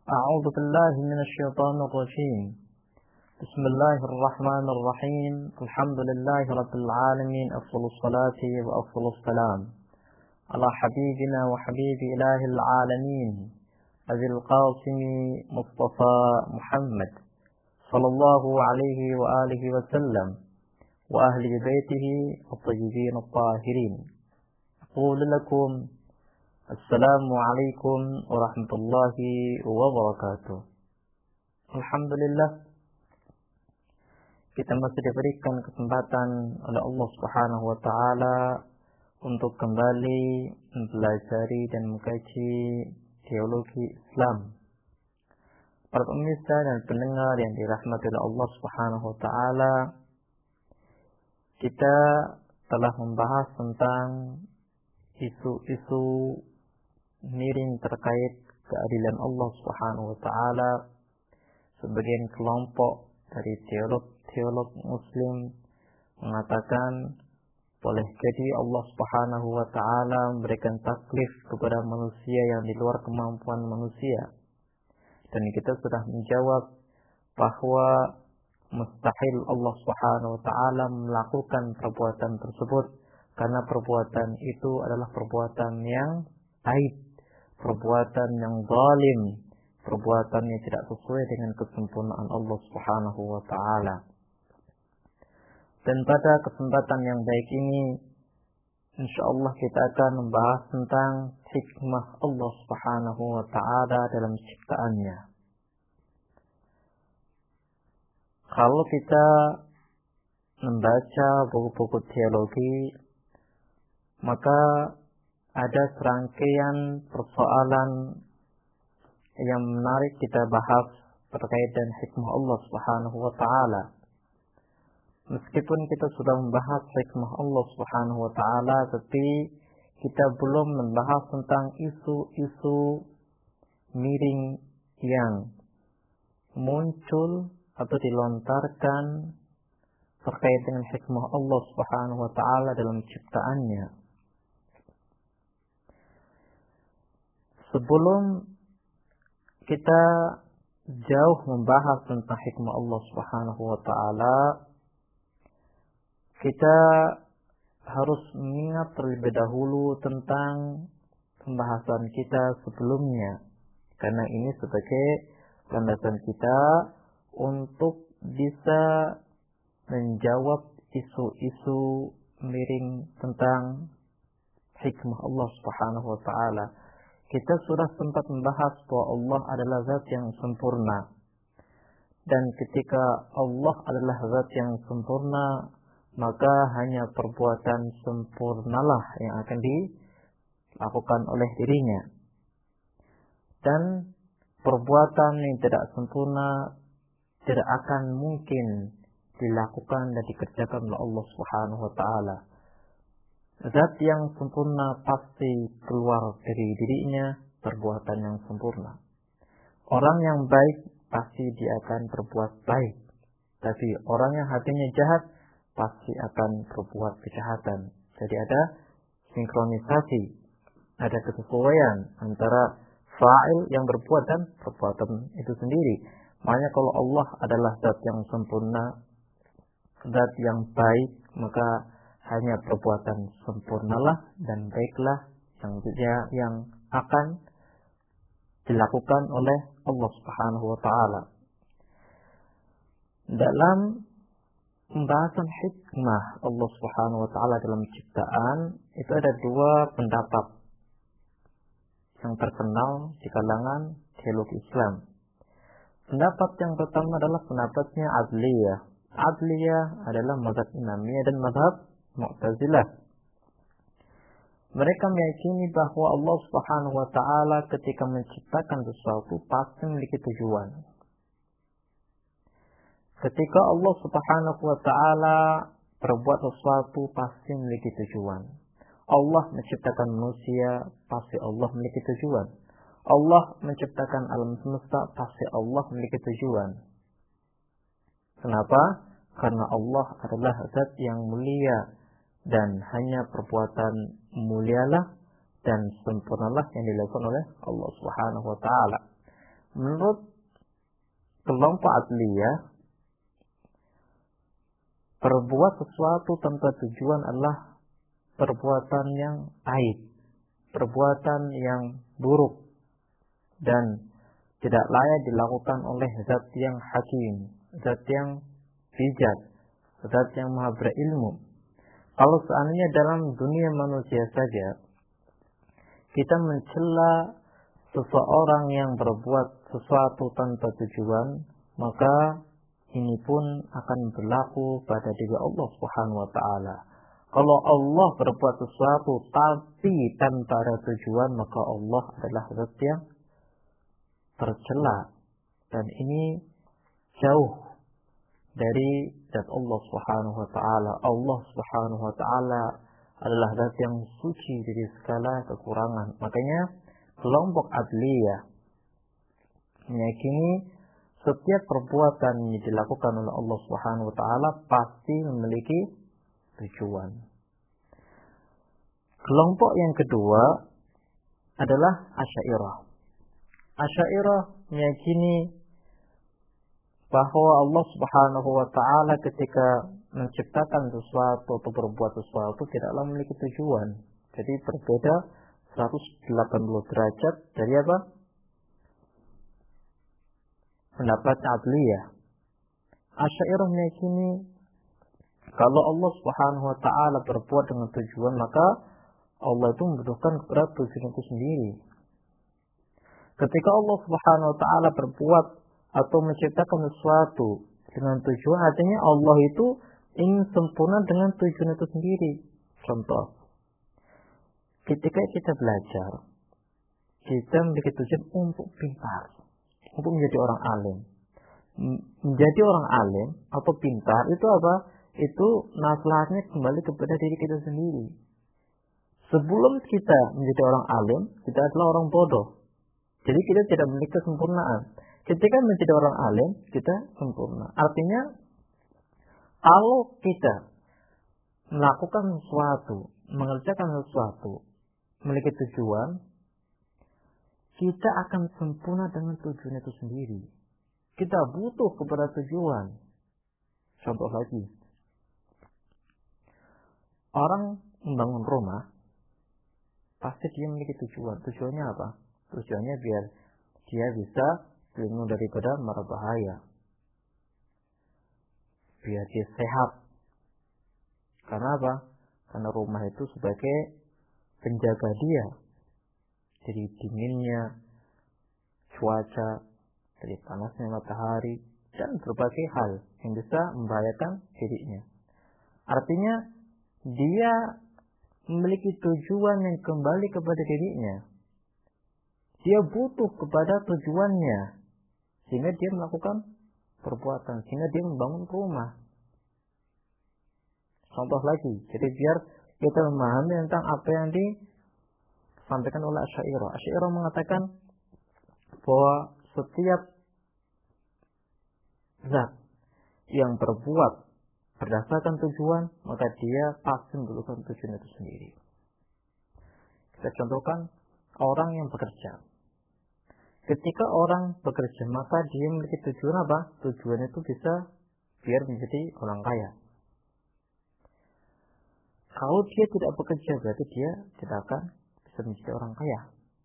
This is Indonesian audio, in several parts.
أعوذ بالله من الشيطان الرجيم. بسم الله الرحمن الرحيم. الحمد لله رب العالمين. أفضل الصلاة وأفضل السلام على حبيبنا وحبيب إله العالمين أبي القاسم مصطفى محمد صلى الله عليه وآله وسلم وأهل بيته الطيبين الطاهرين. أقول لكم Assalamualaikum warahmatullahi wabarakatuh. Alhamdulillah, kita masih diberikan kesempatan oleh Allah Subhanahu wa taala untuk kembali mempelajari dan mengkaji teologi Islam. Para pemirsa dan pendengar yang dirahmati oleh Allah Subhanahu wa taala, kita telah membahas tentang isu-isu miring terkait keadilan Allah Subhanahu wa taala. Sebagian kelompok dari teolog muslim mengatakan boleh jadi Allah Subhanahu wa taala memberikan taklif kepada manusia yang di luar kemampuan manusia. Dan kita sudah menjawab bahwa mustahil Allah Subhanahu wa taala melakukan perbuatan tersebut karena perbuatan itu adalah perbuatan yang aib, perbuatan yang zalim, perbuatan yang tidak sesuai dengan kesempurnaan Allah Subhanahu wa taala. Dan pada kesempatan yang baik ini, insyaallah kita akan membahas tentang hikmah Allah Subhanahu wa taala dalam ciptaannya. Kalau kita membaca buku-buku teologi, maka ada serangkaian persoalan yang menarik kita bahas terkait dengan hikmah Allah Subhanahu wa taala. Meskipun kita sudah membahas hikmah Allah Subhanahu wa taala, tapi kita belum membahas tentang isu-isu miring yang muncul atau dilontarkan terkait dengan hikmah Allah Subhanahu wa taala dalam ciptaannya. Sebelum kita jauh membahas tentang hikmah Allah Subhanahu wa taala, kita harus mengingat terlebih dahulu tentang pembahasan kita sebelumnya, karena ini sebagai landasan kita untuk bisa menjawab isu-isu miring tentang hikmah Allah Subhanahu wa taala. Kita sudah sempat membahas bahwa Allah adalah zat yang sempurna. Dan ketika Allah adalah zat yang sempurna, maka hanya perbuatan sempurnalah yang akan dilakukan oleh dirinya. Dan perbuatan yang tidak sempurna tidak akan mungkin dilakukan dan dikerjakan oleh Allah Subhanahu wa taala. Zat yang sempurna pasti keluar dari dirinya perbuatan yang sempurna. Orang yang baik pasti dia akan berbuat baik. Tapi orang yang hatinya jahat pasti akan berbuat kejahatan. Jadi ada sinkronisasi, ada kesesuaian antara fa'il yang berbuat dan perbuatan itu sendiri. Makanya kalau Allah adalah zat yang sempurna, zat yang baik, maka hanya perbuatan sempurnalah dan baiklah yang akan dilakukan oleh Allah Subhanahu wa taala. Dalam pembahasan hikmah Allah Subhanahu wa taala dalam ciptaan, itu ada dua pendapat yang terkenal di kalangan teologi Islam. Pendapat yang pertama adalah pendapatnya Adliyah. Adliyah adalah mazhab Imamiyah dan mazhab Mu'tazilah. Mereka meyakini bahwa Allah Subhanahu wa taala ketika menciptakan sesuatu pasti memiliki tujuan. Ketika Allah Subhanahu wa taala berbuat sesuatu pasti memiliki tujuan. Allah menciptakan manusia, pasti Allah memiliki tujuan. Allah menciptakan alam semesta, pasti Allah memiliki tujuan. Kenapa? Karena Allah adalah zat yang mulia, dan hanya perbuatan mulialah dan sempurnalah yang dilakukan oleh Allah Subhanahu wa taala. menurut kelompok adliyah, berbuat sesuatu tanpa tujuan adalah perbuatan yang aib, perbuatan yang buruk, dan tidak layak dilakukan oleh zat yang hakim, zat yang bijak, zat yang maha berilmu. Kalau seandainya dalam dunia manusia saja kita mencela seseorang yang berbuat sesuatu tanpa tujuan, maka ini pun akan berlaku pada diri Allah Subhanahu wa taala. Kalau Allah berbuat sesuatu tapi tanpa ada tujuan, maka Allah adalah zat yang tercela, dan ini jauh dari zat Allah Subhanahu wa taala. Allah Subhanahu wa taala adalah zat yang suci dari segala kekurangan. Makanya kelompok adliyah meyakini setiap perbuatan yang dilakukan oleh Allah Subhanahu wa taala pasti memiliki tujuan. Kelompok yang kedua adalah Asy'ariyah. Asy'ariyah meyakini bahwa Allah Subhanahu wa taala ketika menciptakan sesuatu atau berbuat sesuatu tidaklah memiliki tujuan. Jadi berbeda 180 derajat dari apa? Pendapat adliyah. Asy'ariyah meyakini kalau Allah Subhanahu wa taala berbuat dengan tujuan, maka Allah itu membutuhkan kepada tujuan itu sendiri. Ketika Allah Subhanahu wa taala berbuat atau menciptakan sesuatu dengan tujuan, artinya Allah itu ingin sempurna dengan tujuan itu sendiri. Contoh, ketika kita belajar, kita memiliki tujuan untuk pintar, untuk menjadi orang alim. Menjadi orang alim atau pintar itu apa? Itu masalahnya kembali kepada diri kita sendiri. Sebelum kita menjadi orang alim, kita adalah orang bodoh. Jadi kita tidak memiliki kesempurnaan. Ketika menjadi orang alim, kita sempurna. Artinya, kalau kita melakukan sesuatu, mengerjakan sesuatu, memiliki tujuan, kita akan sempurna dengan tujuan itu sendiri. Kita butuh kepada tujuan. Contoh lagi, orang membangun rumah, pasti dia memiliki tujuan. Tujuannya apa? Tujuannya biar dia bisa terlindung daripada mara bahaya, biar dia sehat. Karena apa? Karena rumah itu sebagai penjaga dia dari dinginnya cuaca, dari panasnya matahari, dan berbagai hal yang bisa membahayakan dirinya. Artinya dia memiliki tujuan yang kembali kepada dirinya. Dia butuh kepada tujuannya, sehingga dia melakukan perbuatan, sehingga dia membangun rumah. Contoh lagi, jadi biar kita memahami tentang apa yang disampaikan oleh Asy'ariyah. Asy'ariyah mengatakan bahwa setiap zat yang berbuat berdasarkan tujuan, maka dia pasti membutuhkan tujuan itu sendiri. Kita contohkan orang yang bekerja. Ketika orang bekerja, maka dia memiliki tujuan apa? Tujuan itu bisa biar menjadi orang kaya. Kalau dia tidak bekerja, berarti dia tidak akan bisa menjadi orang kaya.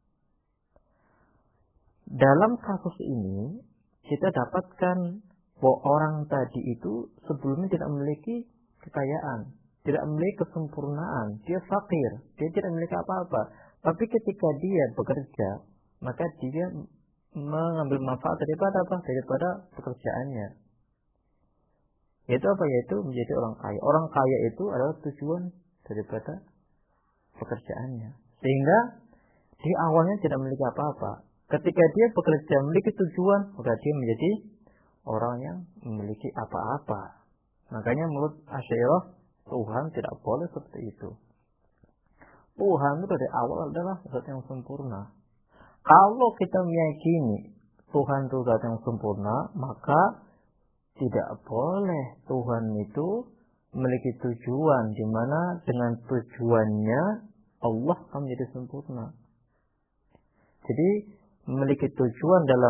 Dalam kasus ini, kita dapatkan bahwa orang tadi itu sebelumnya tidak memiliki kekayaan, tidak memiliki kesempurnaan, dia fakir, dia tidak memiliki apa-apa. Tapi ketika dia bekerja, maka dia mengambil manfaat daripada apa? Daripada pekerjaannya. Yaitu apa? Yaitu menjadi orang kaya. Orang kaya itu adalah tujuan daripada pekerjaannya. Sehingga di awalnya tidak memiliki apa-apa. Ketika dia bekerja memiliki tujuan, maka dia menjadi orang yang memiliki apa-apa. Makanya menurut Asy'ariyah, Tuhan tidak boleh seperti itu. Tuhan itu dari awal adalah zat yang sempurna. Kalau kita meyakini Tuhan itu zat yang sempurna, maka tidak boleh Tuhan itu memiliki tujuan, di mana dengan tujuannya Allah akan menjadi sempurna. Jadi memiliki tujuan dalam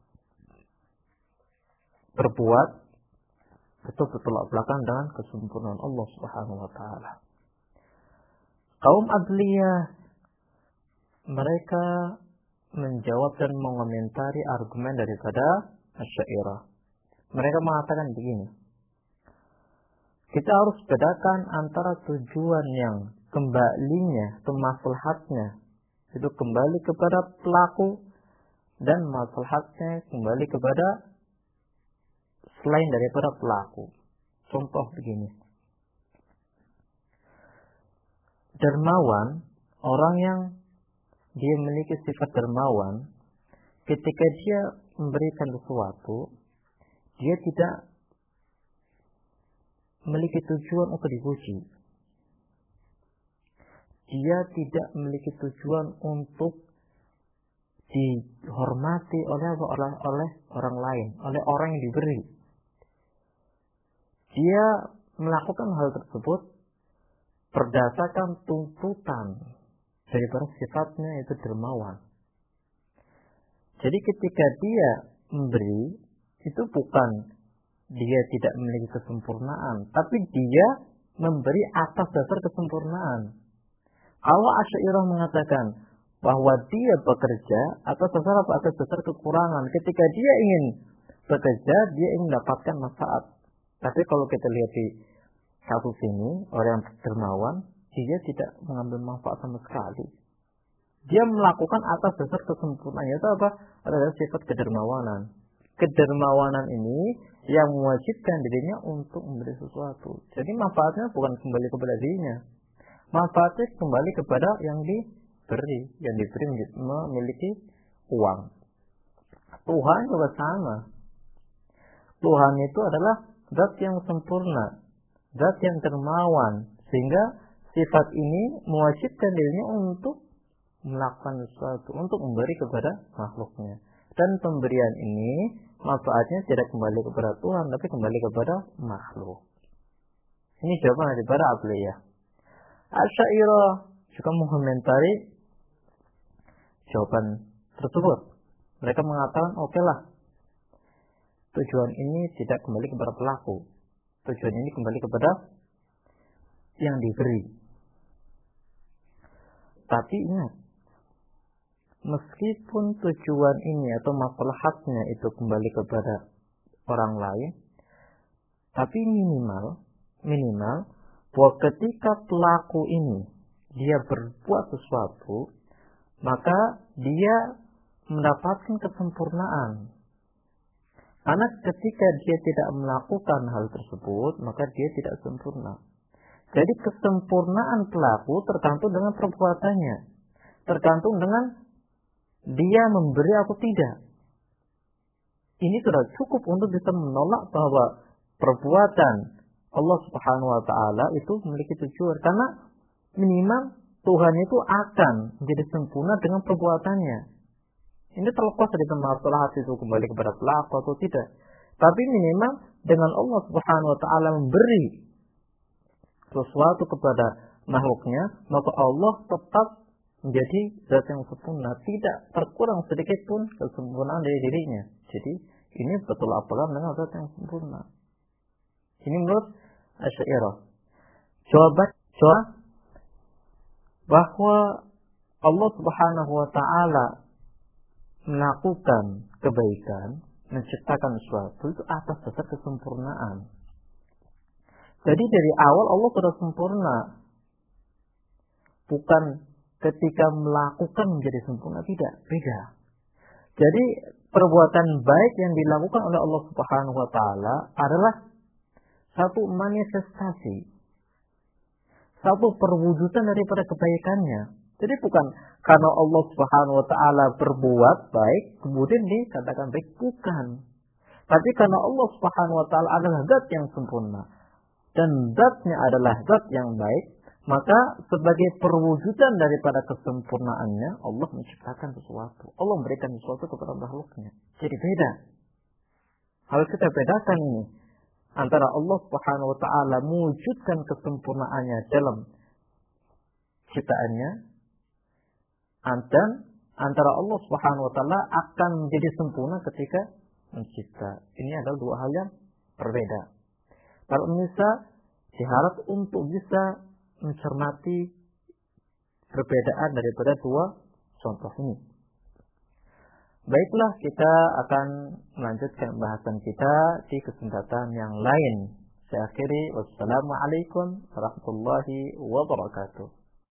berbuat, betul-betul belakang dengan kesempurnaan Allah Subhanahu wa taala. Kaum Adliyah mereka menjawab dan mengomentari argumen daripada Asy'ariyah. Mereka mengatakan begini, kita harus bedakan antara tujuan yang kembalinya atau maslahatnya itu kembali kepada pelaku dan maslahatnya kembali kepada selain daripada pelaku. Contoh begini, dermawan, orang yang dia memiliki sifat dermawan, ketika dia memberikan sesuatu, dia tidak memiliki tujuan untuk dipuji. Dia tidak memiliki tujuan untuk dihormati oleh orang lain, oleh orang yang diberi. Dia melakukan hal tersebut berdasarkan tuntutan daripada sifatnya itu dermawan. Jadi ketika dia memberi, itu bukan dia tidak memiliki kesempurnaan, tapi dia memberi atas dasar kesempurnaan. Kalau Asy'ariyah mengatakan bahwa dia bekerja atas dasar kekurangan, ketika dia ingin bekerja, dia ingin mendapatkan manfaat. Tapi kalau kita lihat di kasus ini, orang yang dermawan, dia tidak mengambil manfaat sama sekali. Dia melakukan atas dasar kesempurnaan. Itu apa? Adalah sifat kedermawanan. Kedermawanan ini yang mewajibkan dirinya untuk memberi sesuatu. Jadi manfaatnya bukan kembali kepada dirinya. Manfaatnya kembali kepada yang diberi. Yang diberi memiliki uang. Tuhan juga sama. Tuhan itu adalah zat yang sempurna, zat yang dermawan, sehingga sifat ini mewajibkan dirinya untuk melakukan sesuatu, untuk memberi kepada makhluknya. Dan pemberian ini manfaatnya tidak kembali kepada Tuhan, tapi kembali kepada makhluk. Ini jawaban daripada Adliyah. Asy'ariyah juga mengomentari jawaban tersebut. Mereka mengatakan, oke lah, tujuan ini tidak kembali kepada pelaku. Tujuan ini kembali kepada yang diberi. Tapi ingat, meskipun tujuan ini atau maslahatnya itu kembali kepada orang lain, tapi minimal bahwa ketika pelaku ini dia berbuat sesuatu, maka dia mendapatkan kesempurnaan. Karena ketika dia tidak melakukan hal tersebut, maka dia tidak sempurna. Jadi kesempurnaan pelaku tergantung dengan perbuatannya, tergantung dengan dia memberi atau tidak. Ini sudah cukup untuk bisa menolak bahwa perbuatan Allah Subhanahu wa taala itu memiliki tujuan, karena minimal Tuhan itu akan menjadi sempurna dengan perbuatannya. Ini terlepas dari masalah itu kembali kepada pelaku atau tidak. Tapi minimal dengan Allah Subhanahu wa taala memberi sesuatu kepada makhluknya, maka Allah tetap menjadi zat yang sempurna, tidak terkurang sedikit pun kesempurnaan dari dirinya. Jadi ini betul apalah dengan zat yang sempurna. Ini menurut Asy'ariyah. Jawaban bahwa Allah Subhanahu wa taala melakukan kebaikan, menciptakan sesuatu itu atas dasar kesempurnaan. Jadi dari awal Allah sudah sempurna. Bukan ketika melakukan menjadi sempurna, tidak, beda. Jadi perbuatan baik yang dilakukan oleh Allah Subhanahu wa taala adalah satu manifestasi, satu perwujudan daripada kebaikannya. Jadi bukan karena Allah Subhanahu wa taala berbuat baik kemudian dikatakan baik, bukan. Tapi karena Allah Subhanahu wa taala adalah zat yang sempurna dan zatnya adalah zat yang baik, maka sebagai perwujudan daripada kesempurnaannya Allah menciptakan sesuatu. Allah memberikan sesuatu kepada makhluknya. Jadi beda. Harus kita bedakan ini antara Allah Subhanahu wa taala mewujudkan kesempurnaannya dalam ciptaannya dan antara Allah Subhanahu wa taala akan menjadi sempurna ketika mencipta. Ini adalah dua hal yang berbeda. Kalau bisa diharap untuk bisa mencermati perbedaan daripada dua contoh ini. Baiklah, kita akan melanjutkan bahasan kita di kesempatan yang lain. Saya akhiri, wassalamualaikum warahmatullahi wabarakatuh.